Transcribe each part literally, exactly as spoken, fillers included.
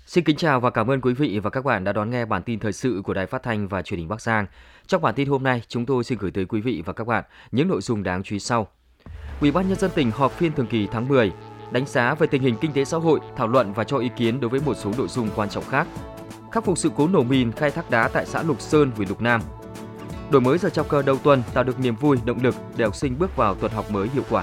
Xin kính chào và cảm ơn quý vị và các bạn đã đón nghe bản tin thời sự của Đài Phát thanh và Truyền hình Bắc Giang. Trong bản tin hôm nay, chúng tôi xin gửi tới quý vị và các bạn những nội dung đáng chú ý sau. Ủy ban nhân dân tỉnh họp phiên thường kỳ tháng mười, đánh giá về tình hình kinh tế xã hội, thảo luận và cho ý kiến đối với một số nội dung quan trọng khác. Khắc phục sự cố nổ mìn khai thác đá tại xã Lục Sơn, huyện Lục Nam. Đổi mới giờ chào cờ đầu tuần tạo được niềm vui, động lực để học sinh bước vào tuần học mới hiệu quả.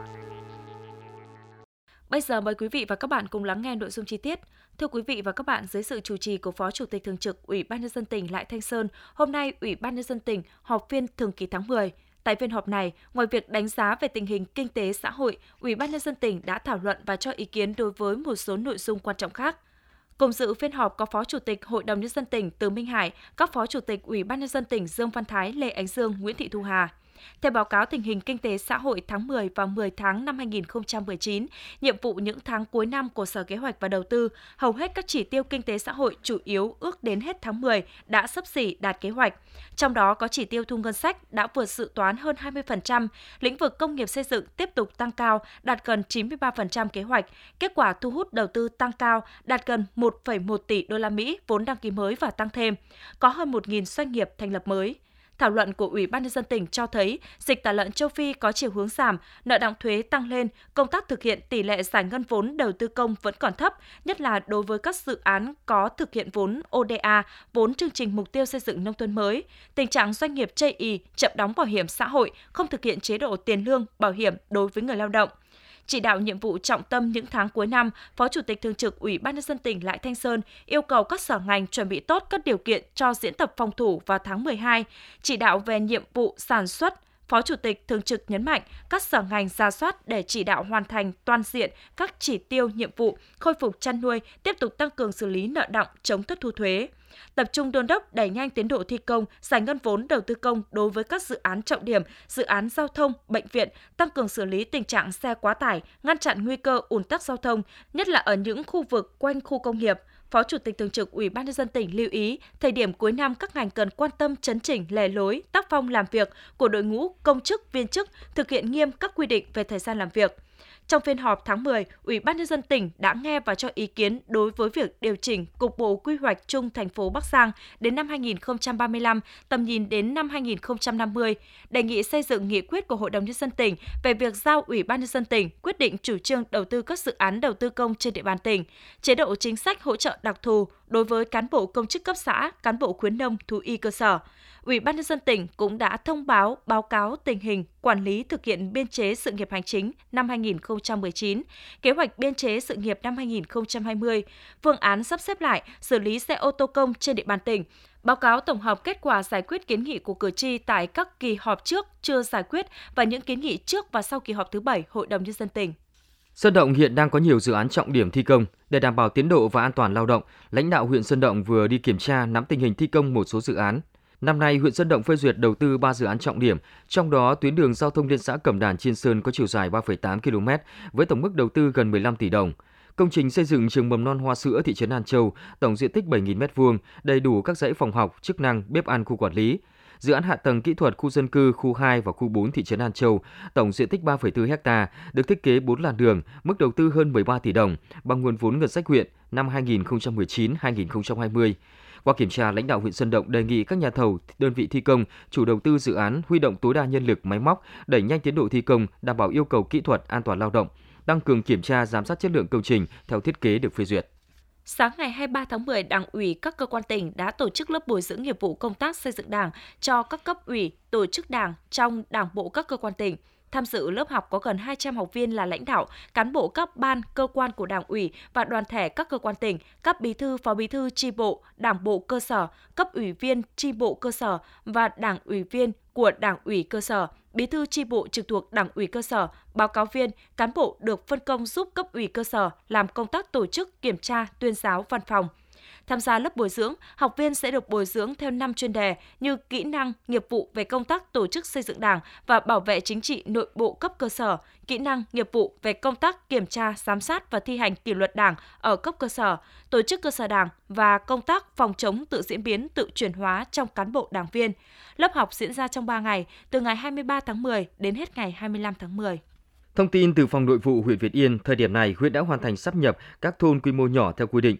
Bây giờ mời quý vị và các bạn cùng lắng nghe nội dung chi tiết. Thưa quý vị và các bạn, dưới sự chủ trì của Phó Chủ tịch Thường trực Ủy ban nhân dân tỉnh Lại Thanh Sơn, hôm nay Ủy ban nhân dân tỉnh họp phiên thường kỳ tháng mười. Tại phiên họp này, ngoài việc đánh giá về tình hình kinh tế xã hội, Ủy ban nhân dân tỉnh đã thảo luận và cho ý kiến đối với một số nội dung quan trọng khác. Cùng dự phiên họp có Phó Chủ tịch Hội đồng nhân dân tỉnh Từ Minh Hải, các Phó Chủ tịch Ủy ban nhân dân tỉnh Dương Văn Thái, Lê Ánh Dương, Nguyễn Thị Thu Hà. Theo báo cáo tình hình kinh tế xã hội tháng mười và mười tháng năm hai nghìn không trăm mười chín, nhiệm vụ những tháng cuối năm của Sở Kế hoạch và Đầu tư, hầu hết các chỉ tiêu kinh tế xã hội chủ yếu ước đến hết tháng mười đã xấp xỉ đạt kế hoạch. Trong đó có chỉ tiêu thu ngân sách đã vượt dự toán hơn hai mươi phần trăm, lĩnh vực công nghiệp xây dựng tiếp tục tăng cao, đạt gần chín mươi ba phần trăm kế hoạch, kết quả thu hút đầu tư tăng cao, đạt gần một phẩy một tỷ đô la Mỹ vốn đăng ký mới và tăng thêm, có hơn một nghìn doanh nghiệp thành lập mới. Thảo luận của Ủy ban nhân dân tỉnh cho thấy dịch tả lợn châu Phi có chiều hướng giảm, nợ đọng thuế tăng lên, công tác thực hiện tỷ lệ giải ngân vốn đầu tư công vẫn còn thấp, nhất là đối với các dự án có thực hiện vốn ô đê a, vốn chương trình mục tiêu xây dựng nông thôn mới. Tình trạng doanh nghiệp chây ỳ, chậm đóng bảo hiểm xã hội, không thực hiện chế độ tiền lương, bảo hiểm đối với người lao động. Chỉ đạo nhiệm vụ trọng tâm những tháng cuối năm, Phó Chủ tịch Thường trực Ủy ban nhân dân tỉnh Lại Thanh Sơn yêu cầu các sở ngành chuẩn bị tốt các điều kiện cho diễn tập phòng thủ vào tháng mười hai. Chỉ đạo về nhiệm vụ sản xuất, Phó Chủ tịch Thường trực nhấn mạnh các sở ngành rà soát để chỉ đạo hoàn thành toàn diện các chỉ tiêu nhiệm vụ, khôi phục chăn nuôi, tiếp tục tăng cường xử lý nợ đọng, chống thất thu thuế. Tập trung đôn đốc đẩy nhanh tiến độ thi công, giải ngân vốn đầu tư công đối với các dự án trọng điểm, dự án giao thông, bệnh viện, tăng cường xử lý tình trạng xe quá tải, ngăn chặn nguy cơ ùn tắc giao thông, nhất là ở những khu vực quanh khu công nghiệp. Phó Chủ tịch Thường trực Ủy ban nhân dân tỉnh lưu ý, thời điểm cuối năm các ngành cần quan tâm chấn chỉnh lề lối, tác phong làm việc của đội ngũ công chức, viên chức, thực hiện nghiêm các quy định về thời gian làm việc. Trong phiên họp tháng mười, Ủy ban nhân dân tỉnh đã nghe và cho ý kiến đối với việc điều chỉnh cục bộ quy hoạch chung thành phố Bắc Giang đến năm hai nghìn không trăm ba mươi lăm, tầm nhìn đến năm hai nghìn không trăm năm mươi, đề nghị xây dựng nghị quyết của Hội đồng nhân dân tỉnh về việc giao Ủy ban nhân dân tỉnh quyết định chủ trương đầu tư các dự án đầu tư công trên địa bàn tỉnh, chế độ chính sách hỗ trợ đặc thù đối với cán bộ công chức cấp xã, cán bộ khuyến nông, thú y cơ sở. Ủy ban nhân dân tỉnh cũng đã thông báo báo cáo tình hình quản lý thực hiện biên chế sự nghiệp hành chính năm hai nghìn không trăm mười chín, kế hoạch biên chế sự nghiệp năm hai nghìn không trăm hai mươi, phương án sắp xếp lại xử lý xe ô tô công trên địa bàn tỉnh, báo cáo tổng hợp kết quả giải quyết kiến nghị của cử tri tại các kỳ họp trước chưa giải quyết và những kiến nghị trước và sau kỳ họp thứ bảy Hội đồng nhân dân tỉnh. Sơn Động hiện đang có nhiều dự án trọng điểm thi công. Để đảm bảo tiến độ và an toàn lao động, lãnh đạo huyện Sơn Động vừa đi kiểm tra nắm tình hình thi công một số dự án. Năm nay, huyện Sơn Động phê duyệt đầu tư ba dự án trọng điểm, trong đó tuyến đường giao thông liên xã Cẩm Đàn - Chiên Sơn có chiều dài ba phẩy tám ki lô mét với tổng mức đầu tư gần mười lăm tỷ đồng. Công trình xây dựng trường mầm non Hoa Sữa thị trấn An Châu, tổng diện tích bảy nghìn mét vuông, đầy đủ các dãy phòng học, chức năng, bếp ăn, khu quản lý. Dự án hạ tầng kỹ thuật khu dân cư khu hai và khu bốn thị trấn An Châu, tổng diện tích ba phẩy bốn héc ta, được thiết kế bốn làn đường, mức đầu tư hơn mười ba tỷ đồng, bằng nguồn vốn ngân sách huyện năm hai nghìn không trăm mười chín đến hai nghìn không trăm hai mươi. Qua kiểm tra, lãnh đạo huyện Sơn Động đề nghị các nhà thầu, đơn vị thi công, chủ đầu tư dự án huy động tối đa nhân lực, máy móc, đẩy nhanh tiến độ thi công, đảm bảo yêu cầu kỹ thuật, an toàn lao động, tăng cường kiểm tra, giám sát chất lượng công trình theo thiết kế được phê duyệt. Sáng ngày hai mươi ba tháng mười, Đảng ủy các cơ quan tỉnh đã tổ chức lớp bồi dưỡng nghiệp vụ công tác xây dựng Đảng cho các cấp ủy, tổ chức Đảng trong Đảng bộ các cơ quan tỉnh. Tham dự lớp học có gần hai trăm học viên là lãnh đạo, cán bộ các ban, cơ quan của Đảng ủy và đoàn thể các cơ quan tỉnh, các bí thư, phó bí thư chi bộ, Đảng bộ cơ sở, cấp ủy viên chi bộ cơ sở và Đảng ủy viên của Đảng ủy cơ sở, bí thư chi bộ trực thuộc Đảng ủy cơ sở, báo cáo viên, cán bộ được phân công giúp cấp ủy cơ sở làm công tác tổ chức, kiểm tra, tuyên giáo văn phòng. Tham gia lớp bồi dưỡng, học viên sẽ được bồi dưỡng theo năm chuyên đề như kỹ năng, nghiệp vụ về công tác tổ chức xây dựng Đảng và bảo vệ chính trị nội bộ cấp cơ sở, kỹ năng, nghiệp vụ về công tác kiểm tra, giám sát và thi hành kỷ luật Đảng ở cấp cơ sở, tổ chức cơ sở Đảng và công tác phòng chống tự diễn biến, tự chuyển hóa trong cán bộ đảng viên. Lớp học diễn ra trong ba ngày, từ ngày hai mươi ba tháng mười đến hết ngày hai mươi lăm tháng mười. Thông tin từ Phòng Nội vụ huyện Việt Yên, thời điểm này huyện đã hoàn thành sáp nhập các thôn quy mô nhỏ theo quy định.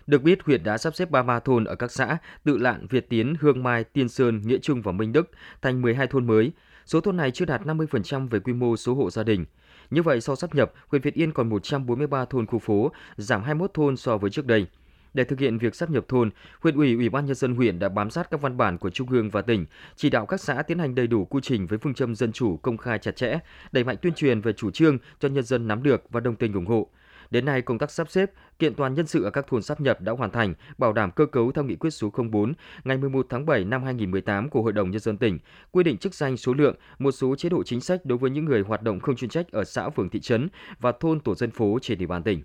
Được biết, huyện đã sắp xếp ba mươi ba thôn ở các xã Tự Lạn, Việt Tiến, Hương Mai, Tiên Sơn, Nghĩa Trung và Minh Đức thành mười hai thôn mới. Số thôn này chưa đạt năm mươi phần trăm về quy mô số hộ gia đình. Như vậy, sau sáp nhập, huyện Việt Yên còn một trăm bốn mươi ba thôn khu phố, giảm hai mươi mốt thôn so với trước đây. Để thực hiện việc sáp nhập thôn, huyện ủy, ủy ban nhân dân huyện đã bám sát các văn bản của trung ương và tỉnh, chỉ đạo các xã tiến hành đầy đủ quy trình với phương châm dân chủ, công khai chặt chẽ, đẩy mạnh tuyên truyền về chủ trương cho nhân dân nắm được và đồng tình ủng hộ. Đến nay, công tác sắp xếp, kiện toàn nhân sự ở các thôn sáp nhập đã hoàn thành, bảo đảm cơ cấu theo nghị quyết số không bốn ngày mười một tháng bảy năm hai nghìn không trăm mười tám của Hội đồng Nhân dân tỉnh, quy định chức danh, số lượng, một số chế độ chính sách đối với những người hoạt động không chuyên trách ở xã, phường, thị trấn và thôn tổ dân phố trên địa bàn tỉnh.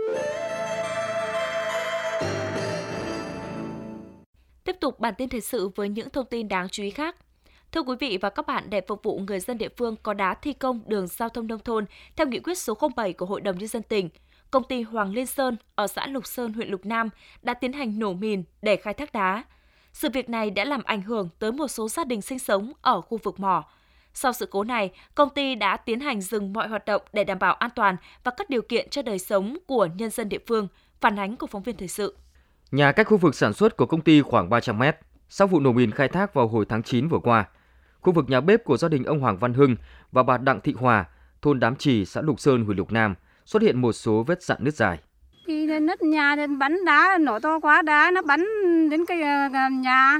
Tiếp tục bản tin thời sự với những thông tin đáng chú ý khác. Thưa quý vị và các bạn, để phục vụ người dân địa phương có đá thi công đường giao thông nông thôn theo nghị quyết số không bảy của Hội đồng Nhân dân tỉnh, công ty Hoàng Liên Sơn ở xã Lục Sơn, huyện Lục Nam đã tiến hành nổ mìn để khai thác đá. Sự việc này đã làm ảnh hưởng tới một số gia đình sinh sống ở khu vực mỏ. Sau sự cố này, công ty đã tiến hành dừng mọi hoạt động để đảm bảo an toàn và các điều kiện cho đời sống của nhân dân địa phương. Phản ánh của phóng viên thời sự. Nhà cách khu vực sản xuất của công ty khoảng ba trăm mét. Sau vụ nổ mìn khai thác vào hồi tháng chín vừa qua, khu vực nhà bếp của gia đình ông Hoàng Văn Hưng và bà Đặng Thị Hòa, thôn Đám Trì, xã Lục Sơn, huyện Lục Nam, xuất hiện một số vết rạn nứt dài. Thì nứt nhà bắn đá nổ to quá, đá nó bắn đến cái nhà.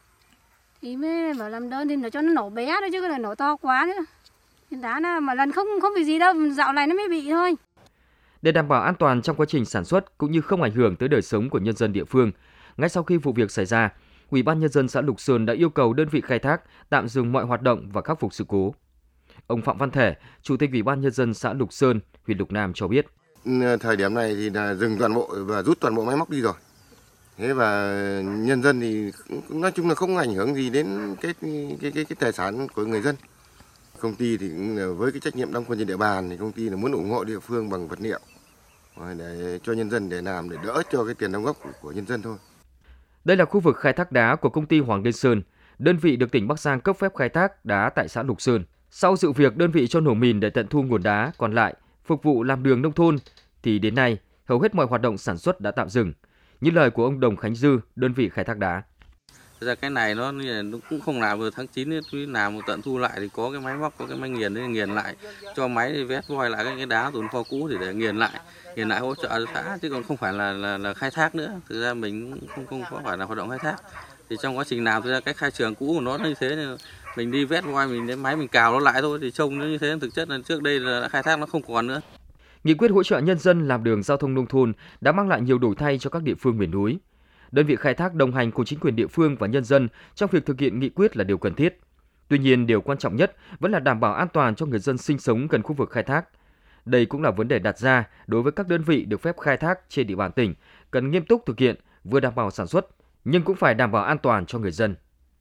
Thì mới bảo làm đơn thì nó cho nó nổ bé thôi chứ là nổ to quá nữa. Đá nó mà lần không không bị gì đâu, dạo này nó mới bị thôi. Để đảm bảo an toàn trong quá trình sản xuất cũng như không ảnh hưởng tới đời sống của nhân dân địa phương, ngay sau khi vụ việc xảy ra, Ủy ban nhân dân xã Lục Sơn đã yêu cầu đơn vị khai thác tạm dừng mọi hoạt động và khắc phục sự cố. Ông Phạm Văn Thể, Chủ tịch Ủy ban nhân dân xã Lục Sơn, huyện Lục Nam cho biết: Thời điểm này thì là dừng toàn bộ và rút toàn bộ máy móc đi rồi. Thế và nhân dân thì nói chung là không ảnh hưởng gì đến cái cái cái, cái tài sản của người dân. Công ty thì với cái trách nhiệm đóng quân trên địa bàn thì công ty là muốn ủng hộ địa phương bằng vật liệu để cho nhân dân để làm để đỡ cho cái tiền đóng góp của, của nhân dân thôi. Đây là khu vực khai thác đá của công ty Hoàng Liên Sơn, đơn vị được tỉnh Bắc Giang cấp phép khai thác đá tại xã Lục Sơn. Sau sự việc đơn vị cho nổ mìn để tận thu nguồn đá còn lại phục vụ làm đường nông thôn thì đến nay hầu hết mọi hoạt động sản xuất đã tạm dừng. Như lời của ông Đồng Khánh Dư, đơn vị khai thác đá. Thực ra cái này nó, nó cũng không làm vừa tháng chín ấy, làm một tận thu lại thì có cái máy móc, có cái máy nghiền để nghiền lại, cho máy vét voi lại cái, cái đá tồn kho cũ thì để nghiền lại, nghiền lại hỗ trợ cho xã chứ còn không phải là, là là khai thác nữa. Thực ra mình không không có phải là hoạt động khai thác. Thì trong quá trình làm thực ra cái khai trường cũ của nó như thế nên mình đi vét voi mình đến máy mình cào nó lại thôi thì trông nó như thế, thực chất là trước đây là khai thác nó không còn nữa. Nghị quyết hỗ trợ nhân dân làm đường giao thông nông thôn đã mang lại nhiều đổi thay cho các địa phương miền núi. Đơn vị khai thác đồng hành cùng chính quyền địa phương và nhân dân trong việc thực hiện nghị quyết là điều cần thiết. Tuy nhiên, điều quan trọng nhất vẫn là đảm bảo an toàn cho người dân sinh sống gần khu vực khai thác. Đây cũng là vấn đề đặt ra đối với các đơn vị được phép khai thác trên địa bàn tỉnh, cần nghiêm túc thực hiện, vừa đảm bảo sản xuất, nhưng cũng phải đảm bảo an toàn cho người dân.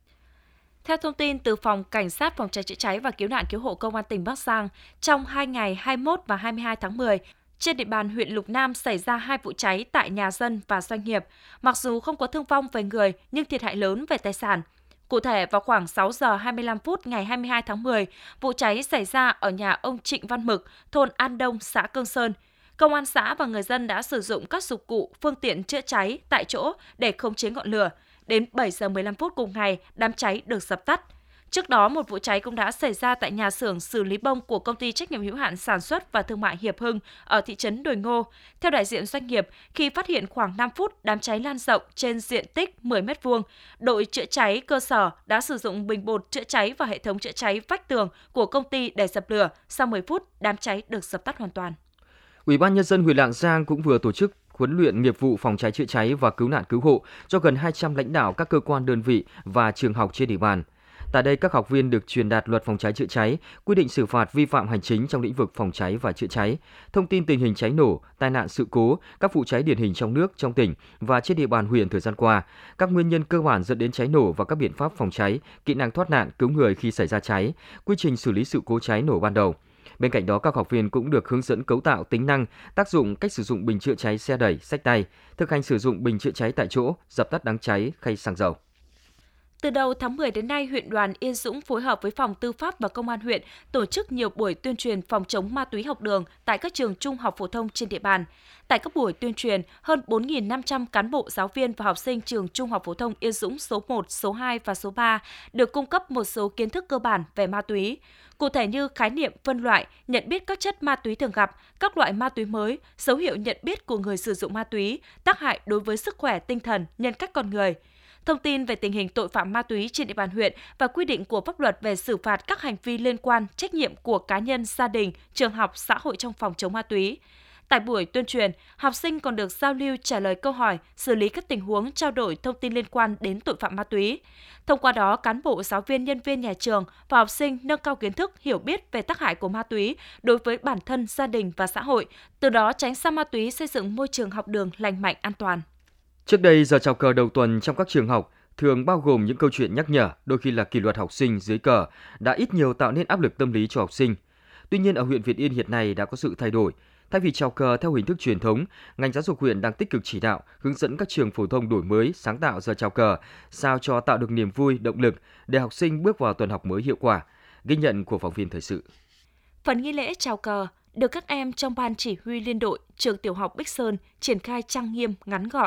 Theo thông tin từ Phòng Cảnh sát Phòng cháy chữa cháy và Cứu nạn Cứu hộ Công an tỉnh Bắc Giang, trong hai ngày hai mươi mốt và hai mươi hai tháng mười, trên địa bàn huyện Lục Nam xảy ra hai vụ cháy tại nhà dân và doanh nghiệp. Mặc dù không có thương vong về người nhưng thiệt hại lớn về tài sản. Cụ thể, vào khoảng sáu giờ hai mươi lăm phút ngày hai mươi hai tháng mười, vụ cháy xảy ra ở nhà ông Trịnh Văn Mực, thôn An Đông, xã Cương Sơn. Công an xã và người dân đã sử dụng các dụng cụ, phương tiện chữa cháy tại chỗ để khống chế ngọn lửa. Đến bảy giờ mười lăm phút cùng ngày, đám cháy được dập tắt. Trước đó, một vụ cháy cũng đã xảy ra tại nhà xưởng xử lý bông của công ty trách nhiệm hữu hạn sản xuất và thương mại Hiệp Hưng ở thị trấn Đồi Ngô. Theo đại diện doanh nghiệp, khi phát hiện khoảng năm phút đám cháy lan rộng trên diện tích mười mét vuông, đội chữa cháy cơ sở đã sử dụng bình bột chữa cháy và hệ thống chữa cháy vách tường của công ty để dập lửa. Sau mười phút, đám cháy được dập tắt hoàn toàn. Ủy ban nhân dân huyện Lạng Giang cũng vừa tổ chức huấn luyện nghiệp vụ phòng cháy chữa cháy và cứu nạn cứu hộ cho gần hai trăm lãnh đạo các cơ quan đơn vị và trường học trên địa bàn. Tại đây, các học viên được truyền đạt luật phòng cháy chữa cháy, quy định xử phạt vi phạm hành chính trong lĩnh vực phòng cháy và chữa cháy, thông tin tình hình cháy nổ, tai nạn sự cố, các vụ cháy điển hình trong nước, trong tỉnh và trên địa bàn huyện thời gian qua, các nguyên nhân cơ bản dẫn đến cháy nổ và các biện pháp phòng cháy, kỹ năng thoát nạn, cứu người khi xảy ra cháy, quy trình xử lý sự cố cháy nổ ban đầu. Bên cạnh đó, các học viên cũng được hướng dẫn cấu tạo, tính năng, tác dụng, cách sử dụng bình chữa cháy xe đẩy, xách tay, thực hành sử dụng bình chữa cháy tại chỗ, dập tắt đám cháy, khay xăng dầu. Từ đầu tháng mười đến nay, huyện đoàn Yên Dũng phối hợp với Phòng Tư pháp và Công an huyện tổ chức nhiều buổi tuyên truyền phòng chống ma túy học đường tại các trường trung học phổ thông trên địa bàn. Tại các buổi tuyên truyền, hơn bốn nghìn năm trăm cán bộ, giáo viên và học sinh trường Trung học phổ thông Yên Dũng số một, số hai và số ba được cung cấp một số kiến thức cơ bản về ma túy. Cụ thể như khái niệm, phân loại, nhận biết các chất ma túy thường gặp, các loại ma túy mới, dấu hiệu nhận biết của người sử dụng ma túy, tác hại đối với sức khỏe, tinh thần, nhân cách con người. Thông tin về tình hình tội phạm ma túy trên địa bàn huyện và quy định của pháp luật về xử phạt các hành vi liên quan, trách nhiệm của cá nhân, gia đình, trường học, xã hội trong phòng chống ma túy. Tại buổi tuyên truyền, học sinh còn được giao lưu trả lời câu hỏi, xử lý các tình huống, trao đổi thông tin liên quan đến tội phạm ma túy. Thông qua đó, cán bộ, giáo viên, nhân viên nhà trường và học sinh nâng cao kiến thức, hiểu biết về tác hại của ma túy đối với bản thân, gia đình và xã hội, từ đó tránh xa ma túy, xây dựng môi trường học đường lành mạnh, an toàn. Trước đây, giờ chào cờ đầu tuần trong các trường học thường bao gồm những câu chuyện nhắc nhở, đôi khi là kỷ luật học sinh dưới cờ, đã ít nhiều tạo nên áp lực tâm lý cho học sinh. Tuy nhiên, ở huyện Việt Yên hiện nay đã có sự thay đổi. Thay vì chào cờ theo hình thức truyền thống, ngành giáo dục huyện đang tích cực chỉ đạo, hướng dẫn các trường phổ thông đổi mới, sáng tạo giờ chào cờ, sao cho tạo được niềm vui, động lực để học sinh bước vào tuần học mới hiệu quả. Ghi nhận của phóng viên thời sự. Phần nghi lễ chào cờ được các em trong ban chỉ huy liên đội trường tiểu học Bích Sơn triển khai trang nghiêm, ngắn gọn.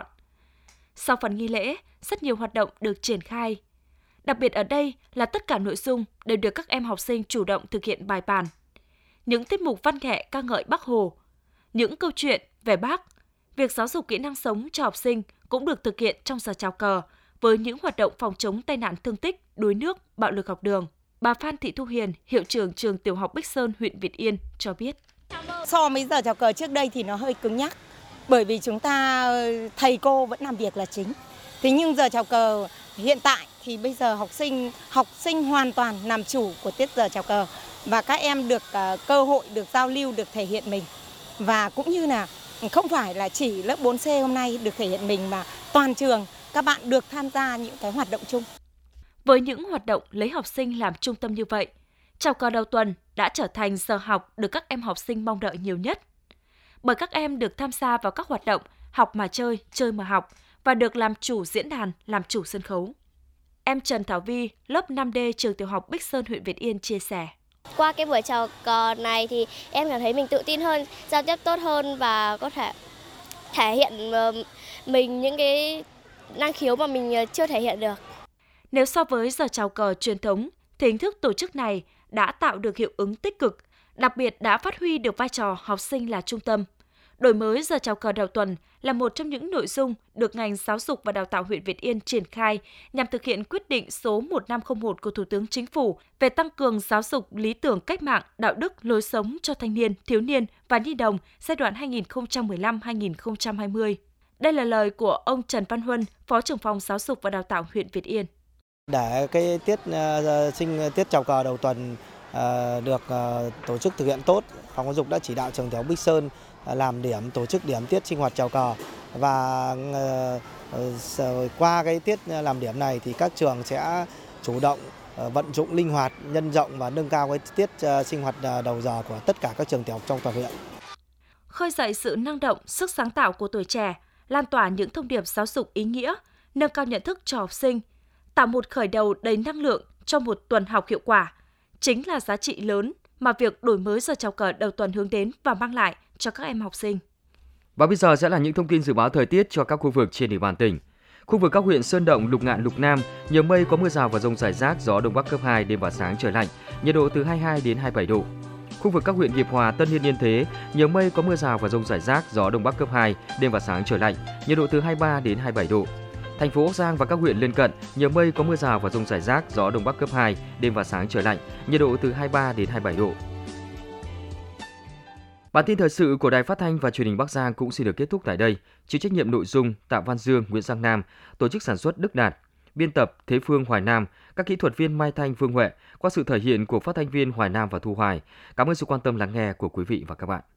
Sau phần nghi lễ, rất nhiều hoạt động được triển khai. Đặc biệt ở đây là tất cả nội dung đều được các em học sinh chủ động thực hiện bài bản. Những tiết mục văn nghệ ca ngợi Bác Hồ, những câu chuyện về Bác, việc giáo dục kỹ năng sống cho học sinh cũng được thực hiện trong giờ chào cờ với những hoạt động phòng chống tai nạn thương tích, đuối nước, bạo lực học đường. Bà Phan Thị Thu Hiền, hiệu trưởng trường tiểu học Bích Sơn, huyện Việt Yên cho biết. So với giờ chào cờ trước đây thì nó hơi cứng nhắc, bởi vì chúng ta thầy cô vẫn làm việc là chính. Thế nhưng giờ chào cờ hiện tại thì bây giờ học sinh học sinh hoàn toàn làm chủ của tiết giờ chào cờ và các em được uh, cơ hội được giao lưu, được thể hiện mình. Và cũng như là không phải là chỉ lớp bốn C hôm nay được thể hiện mình mà toàn trường các bạn được tham gia những cái hoạt động chung. Với những hoạt động lấy học sinh làm trung tâm như vậy, chào cờ đầu tuần đã trở thành giờ học được các em học sinh mong đợi nhiều nhất. Bởi các em được tham gia vào các hoạt động học mà chơi, chơi mà học và được làm chủ diễn đàn, làm chủ sân khấu. Em Trần Thảo Vi, lớp năm D trường tiểu học Bích Sơn, huyện Việt Yên chia sẻ. Qua cái buổi chào cờ này thì em cảm thấy mình tự tin hơn, giao tiếp tốt hơn và có thể thể hiện mình những cái năng khiếu mà mình chưa thể hiện được. Nếu so với giờ chào cờ truyền thống, thì hình thức tổ chức này đã tạo được hiệu ứng tích cực, đặc biệt đã phát huy được vai trò học sinh là trung tâm. Đổi mới giờ chào cờ đầu tuần là một trong những nội dung được ngành giáo dục và đào tạo huyện Việt Yên triển khai nhằm thực hiện quyết định số một năm không một của Thủ tướng Chính phủ về tăng cường giáo dục lý tưởng cách mạng, đạo đức, lối sống cho thanh niên, thiếu niên và nhi đồng giai đoạn hai nghìn không trăm mười lăm đến hai nghìn không trăm hai mươi. Đây là lời của ông Trần Văn Huân, Phó trưởng phòng giáo dục và đào tạo huyện Việt Yên. Để cái tiết uh, sinh tiết chào cờ đầu tuần uh, được uh, tổ chức thực hiện tốt, phòng giáo dục đã chỉ đạo trường tiểu học Bích Sơn uh, làm điểm tổ chức điểm tiết sinh hoạt chào cờ và uh, uh, qua cái tiết làm điểm này thì các trường sẽ chủ động uh, vận dụng linh hoạt, nhân rộng và nâng cao cái tiết uh, sinh hoạt uh, đầu giờ của tất cả các trường tiểu học trong toàn huyện. Khơi dậy sự năng động, sức sáng tạo của tuổi trẻ, lan tỏa những thông điệp giáo dục ý nghĩa, nâng cao nhận thức cho học sinh, tạo một khởi đầu đầy năng lượng cho một tuần học hiệu quả, chính là giá trị lớn mà việc đổi mới giờ chào cờ đầu tuần hướng đến và mang lại cho các em học sinh. Và bây giờ sẽ là những thông tin dự báo thời tiết cho các khu vực trên địa bàn tỉnh. Khu vực các huyện Sơn Động, Lục Ngạn, Lục Nam, nhiều mây có mưa rào và dông rải rác, gió đông bắc cấp hai, đêm và sáng trời lạnh, nhiệt độ từ hai mươi hai đến hai mươi bảy độ. Khu vực các huyện Hiệp Hòa, Tân Yên, Yên Thế, nhiều mây có mưa rào và dông rải rác, gió đông bắc cấp hai, đêm và sáng trời lạnh, nhiệt độ từ hai mươi ba đến hai mươi bảy độ. Thành phố Ốc Giang và các huyện lân cận, nhiều mây có mưa rào và dông rải rác, gió đông bắc cấp hai, đêm và sáng trời lạnh, nhiệt độ từ hai mươi ba đến hai mươi bảy độ. Bản tin thời sự của Đài Phát thanh và Truyền hình Bắc Giang cũng xin được kết thúc tại đây. Chịu trách nhiệm nội dung Tạ Văn Dương, Nguyễn Giang Nam, tổ chức sản xuất Đức Đạt, biên tập Thế Phương, Hoài Nam, các kỹ thuật viên Mai Thanh, Phương Huệ, qua sự thể hiện của phát thanh viên Hoài Nam và Thu Hoài. Cảm ơn sự quan tâm lắng nghe của quý vị và các bạn.